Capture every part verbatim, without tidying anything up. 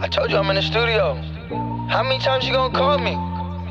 I told you I'm in the studio. How many times you gonna call me?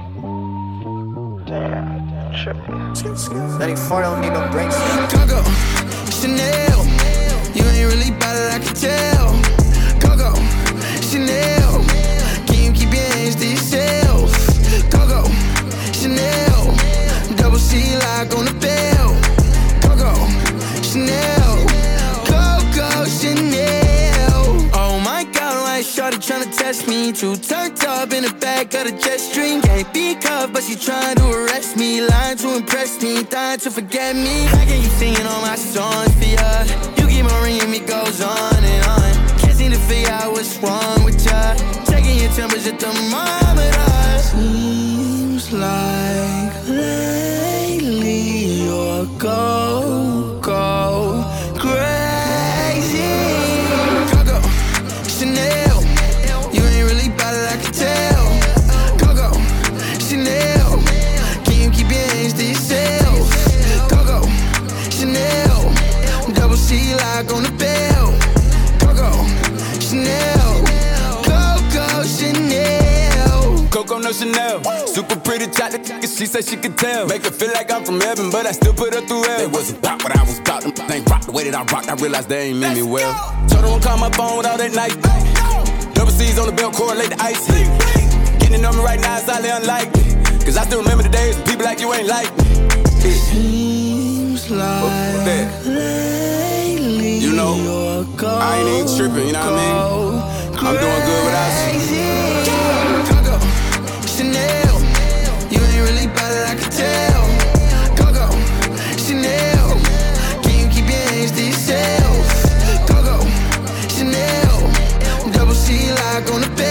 Damn, damn, tripping. Letting four don't need no brakes. Coco, Chanel, you ain't really bout it, I can tell. Coco, Chanel, can you keep your hands to yourself? Coco, Chanel, double C lock on the bell. Coco, Chanel, Coco, Chanel. Oh my God, why is shorty tryna test me? Too turned up in the back of the jet stream. Can't be cuffed, but she trying to arrest me. Lying to impress me, dying to forget me. How can you singing all my songs for ya? You keep on ringing me, goes on and on. Can't seem to figure out what's wrong with ya. Checking your temperature thermometer. Seems like lately you're go, go crazy. Coco, Chanel, you ain't really bout it, I can tell. Coco, Chanel, can you keep your hands to yourself? Coco, Chanel, double C lock on the bell. Coco, Chanel, Coco, Chanel. Coco no Chanel, super pretty chocolate, she said she could tell. Make her feel like I'm from heaven, but I still put her through hell. They wasn't about what I was about, them ain't rock the way that I rocked. I realized they ain't mean me well. Told her don't call my phone with all that night. Double C's on the belt, correlate the ice. Getting to know me right now is highly unlikely, cause I still remember the days when people like you ain't like me. Seems like lately you know, I ain't even tripping, you know what I mean? I'm doing good without you. Coco, Chanel, you ain't really bout it, I can tell. Coco, Chanel, can you keep your hands to yourself? Coco, Chanel, double C lock on the